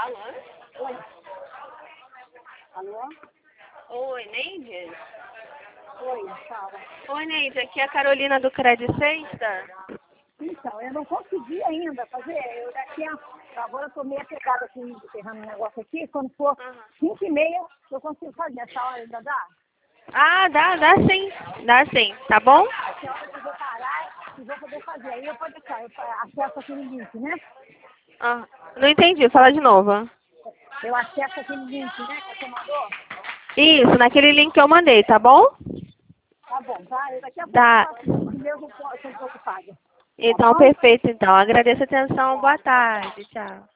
Alô? Oi. Alô? Oi, Neide? Oi, fala. Oi, Neide, aqui é a Carolina do Cred Sexta. Então, eu não consegui ainda fazer. Agora eu tô meio pegada aqui, enterrando um negócio aqui. Quando for 5h30, eu consigo fazer. Essa hora ainda dá? Ah, dá sim. Dá sim, tá bom? Essa hora eu vou parar e vou poder fazer. Aí eu posso deixar, eu acesso aquele link, né? Ah, não entendi, fala de novo. Eu acesso aquele link, né, que você mandou. Isso, naquele link que eu mandei, tá bom? Tá bom, tá? Daqui a pouco eu Tá. faço isso mesmo, eu sou um pouco paga. Tá Então, bom? perfeito, então. Agradeço a atenção. Boa tarde. Tchau.